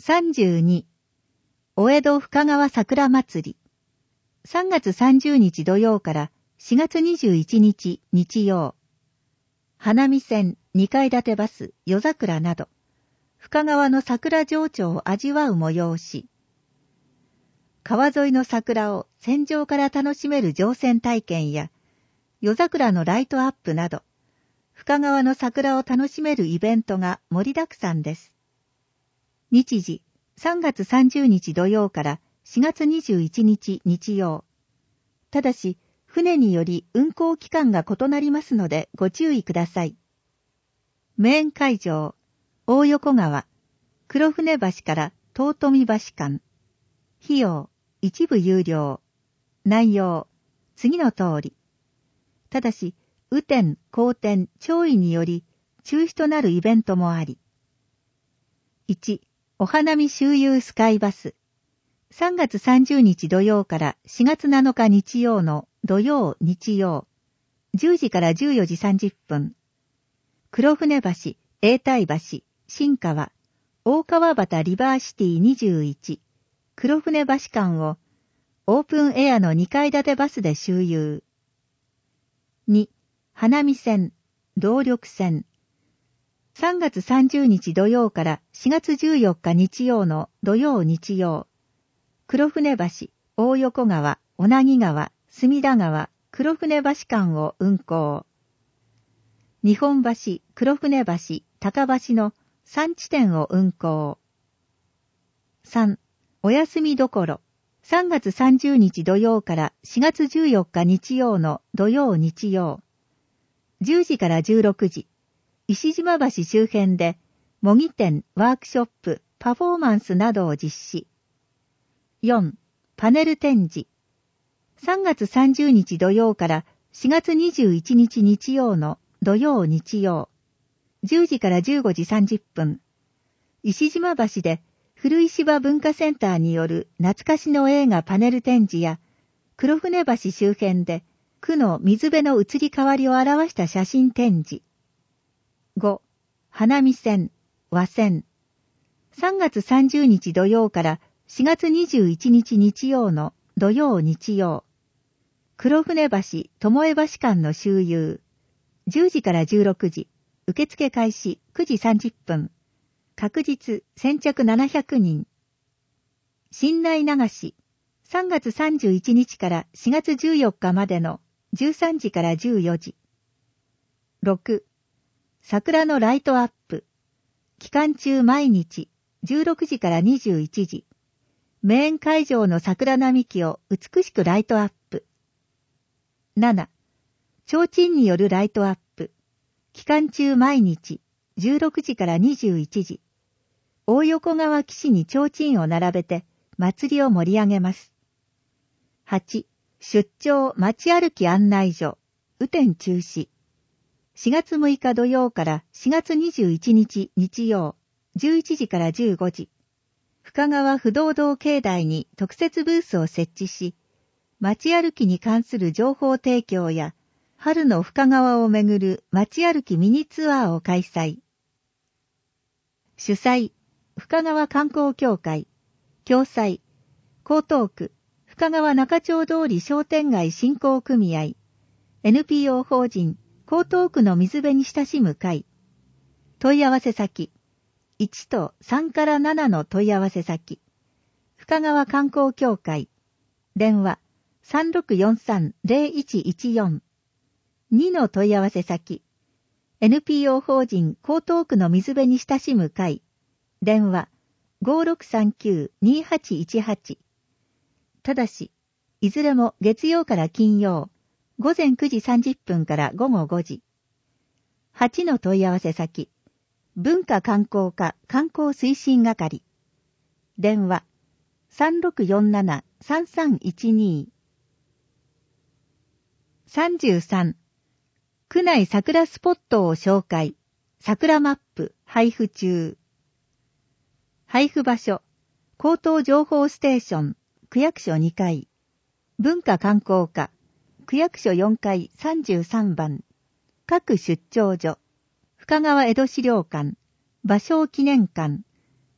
32、お江戸深川桜祭り。3月30日土曜から4月21日日曜。花見線、2階建てバス、夜桜など、深川の桜情緒を味わう催し。川沿いの桜を船上から楽しめる乗船体験や、夜桜のライトアップなど、深川の桜を楽しめるイベントが盛りだくさんです。日時、3月30日土曜から4月21日日曜。ただし、船により運航期間が異なりますのでご注意ください。メイン会場、大横川、黒船橋から東富橋間。費用、一部有料。内容、次の通り。ただし、雨天、荒天、潮位により中止となるイベントもあり。1、お花見周遊スカイバス。3月30日土曜から4月7日日曜の土曜日曜。10時から14時30分。黒船橋、永代橋、新川、大川端リバーシティ21、黒船橋間をオープンエアの2階建てバスで周遊。2、花見線、動力線。3月30日土曜から4月14日日曜の土曜日曜。黒船橋、大横川、小名木川、隅田川、黒船橋間を運行。日本橋、黒船橋、高橋の3地点を運行。3、お休みどころ。3月30日土曜から4月14日日曜の土曜日曜。10時から16時。石島橋周辺で模擬店、ワークショップ、パフォーマンスなどを実施。4. パネル展示。3月30日土曜から4月21日日曜の土曜日曜。10時から15時30分。石島橋で古石場文化センターによる懐かしの映画パネル展示や、黒船橋周辺で区の水辺の移り変わりを表した写真展示。5. 花見線、和線。3月30日土曜から4月21日日曜の土曜日曜。黒船橋、巴橋間の周遊。10時から16時。受付開始9時30分。確実先着700人。新内流し。3月31日から4月14日までの13時から14時。6. 桜のライトアップ。期間中毎日16時から21時。メイン会場の桜並木を美しくライトアップ。7. 提灯によるライトアップ。期間中毎日16時から21時。大横川岸に提灯を並べて祭りを盛り上げます。8. 出張街歩き案内所。雨天中止。4月6日土曜から4月21日日曜、11時から15時。深川不動堂境内に特設ブースを設置し、街歩きに関する情報提供や、春の深川をめぐる街歩きミニツアーを開催。主催、深川観光協会。共催、江東区、深川中町通り商店街振興組合。NPO 法人、江東区の水辺に親しむ会。問い合わせ先。1と3から7の問い合わせ先。深川観光協会。電話。3643-0114。2の問い合わせ先。NPO 法人江東区の水辺に親しむ会。電話。5639-2818。ただし、いずれも月曜から金曜。午前9時30分から午後5時。8の問い合わせ先。文化観光課観光推進係。電話。3647-3312。33。区内桜スポットを紹介。桜マップ配布中。配布場所。江東情報ステーション。区役所2階。文化観光課。区役所4階33番。各出張所。深川江戸資料館。芭蕉記念館。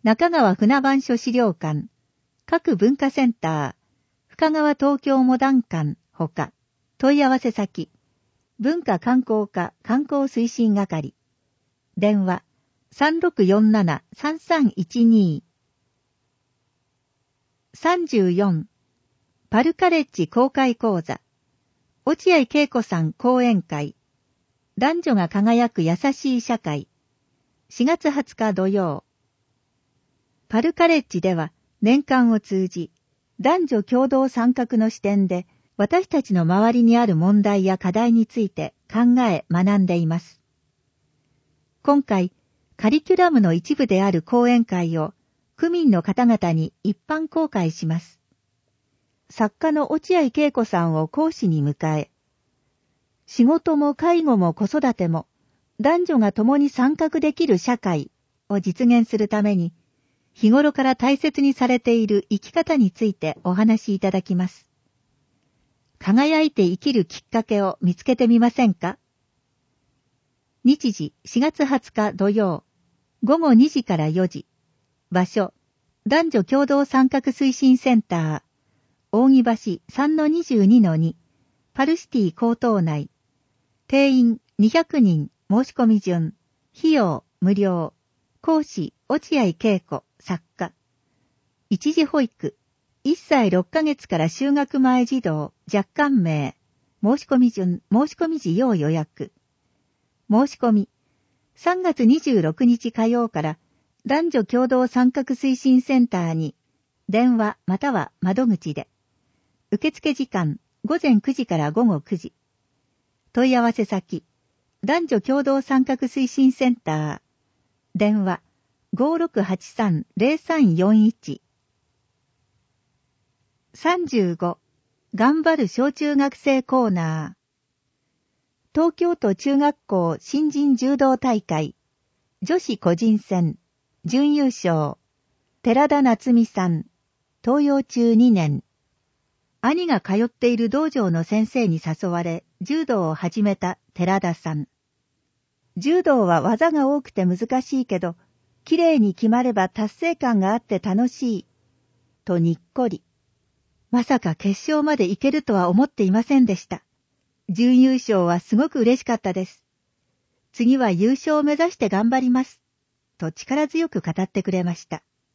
中川船番所資料館、各文化センター、深川東京モダン館ほか、問い合わせ先、文化観光課観光推進係、電話、3647-3312。34、パルカレッジ公開講座、落合恵子さん講演会、男女が輝く優しい社会、4月20日土曜。パルカレッジでは年間を通じ、男女共同参画の視点で私たちの周りにある問題や課題について考え学んでいます。今回、カリキュラムの一部である講演会を区民の方々に一般公開します。作家の落合恵子さんを講師に迎え、仕事も介護も子育ても男女が共に参画できる社会を実現するために、日頃から大切にされている生き方についてお話しいただきます。輝いて生きるきっかけを見つけてみませんか？日時4月20日土曜、午後2時から4時。場所、男女共同参画推進センター、扇橋 3-22-2、パルシティ江東内。定員200人、申し込み順。費用無料。講師、落合恵子、作家。一時保育。1歳6ヶ月から就学前児童、若干名。申し込み順、申し込み時要予約。申し込み。3月26日火曜から男女共同参画推進センターに電話または窓口で。受付時間午前9時から午後9時。問い合わせ先、男女共同参画推進センター。電話 5683-0341。35、頑張る小中学生コーナー。東京都中学校新人柔道大会、女子個人戦、準優勝、寺田夏美さん、東洋中2年。兄が通っている道場の先生に誘われ、柔道を始めた寺田さん。柔道は技が多くて難しいけど、きれいに決まれば達成感があって楽しい。とにっこり。まさか決勝まで行けるとは思っていませんでした。準優勝はすごく嬉しかったです。次は優勝を目指して頑張ります。と力強く語ってくれました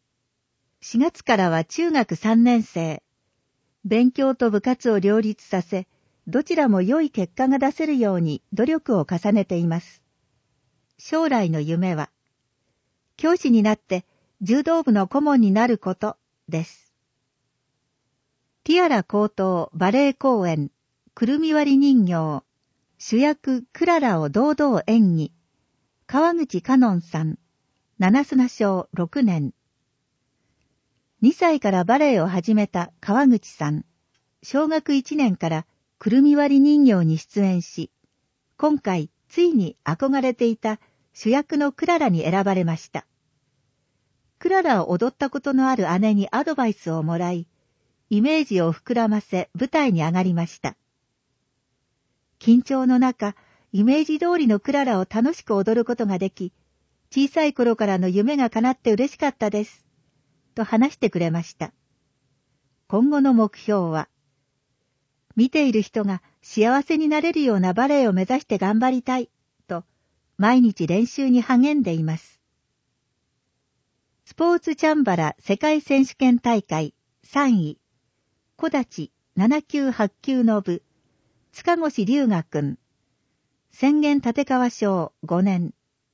。4月からは中学3年生。勉強と部活を両立させ、どちらも良い結果が出せるように努力を重ねています。将来の夢は、教師になって柔道部の顧問になることです。ティアラ高等バレエ公演、くるみ割り人形、主役クララを堂々演技、川口香音さん、七砂小6年。2歳からバレエを始めた川口さん、小学1年からくるみ割り人形に出演し、今回ついに憧れていた主役のクララに選ばれました。クララを踊ったことのある姉にアドバイスをもらい、イメージを膨らませ舞台に上がりました。緊張の中、イメージ通りのクララを楽しく踊ることができ、小さい頃からの夢が叶って嬉しかったです。と話してくれました。今後の目標は、見ている人が幸せになれるようなバレエを目指して頑張りたい、と毎日練習に励んでいます。スポーツチャンバラ世界選手権大会3位、小立7級8級の部、塚越龍河くん、宣言立川小5年。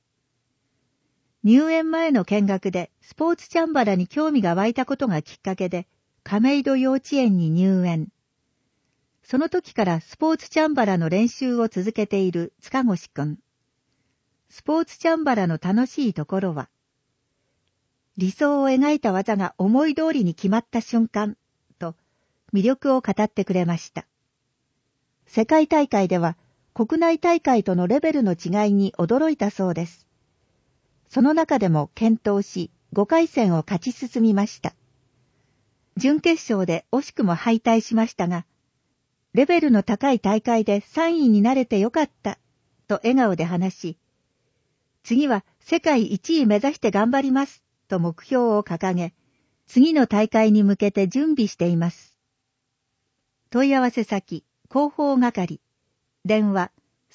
入園前の見学でスポーツチャンバラに興味が湧いたことがきっかけで亀戸幼稚園に入園。その時からスポーツチャンバラの練習を続けている塚越くん。スポーツチャンバラの楽しいところは、理想を描いた技が思い通りに決まった瞬間と魅力を語ってくれました。世界大会では国内大会とのレベルの違いに驚いたそうです。その中でも健闘し、5回戦を勝ち進みました。準決勝で惜しくも敗退しましたが、レベルの高い大会で3位になれてよかった、と笑顔で話し、次は世界1位目指して頑張ります、 と目標を掲げ、次の大会に向けて準備しています。問い合わせ先、広報係、電話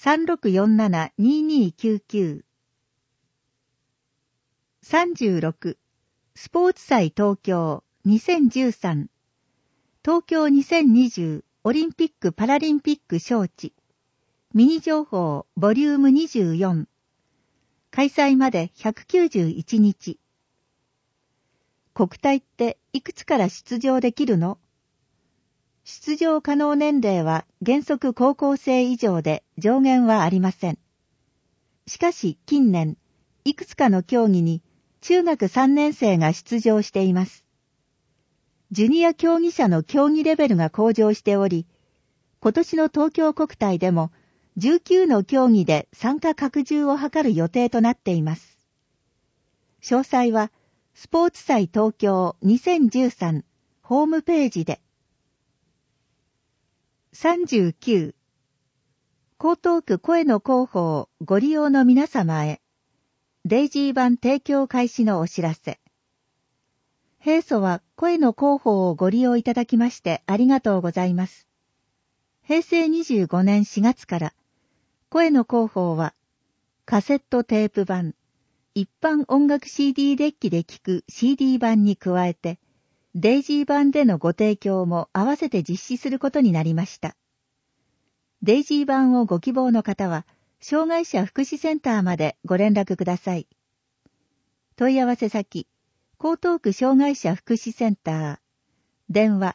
3647-2299。36、スポーツ祭東京2013、東京2020オリンピック・パラリンピック招致、ミニ情報ボリューム24、開催まで191日。国体っていくつから出場できるの？出場可能年齢は原則高校生以上で上限はありません。しかし近年、いくつかの競技に中学3年生が出場しています。ジュニア競技者の競技レベルが向上しており、今年の東京国体でも19の競技で参加拡充を図る予定となっています。詳細はスポーツ祭東京2013ホームページで。39、江東区声の広報をご利用の皆様へ、デイジー版提供開始のお知らせ。平素は声の広報をご利用いただきましてありがとうございます。平成25年4月から声の広報はカセットテープ版、一般音楽 CD デッキで聴く CD 版に加えてデイジー版でのご提供も合わせて実施することになりました。デイジー版をご希望の方は障害者福祉センターまでご連絡ください。問い合わせ先、江東区障害者福祉センター、電話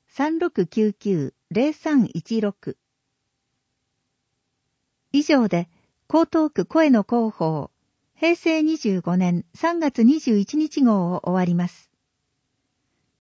3699-0316。以上で、江東区声の広報、平成25年3月21日号を終わります。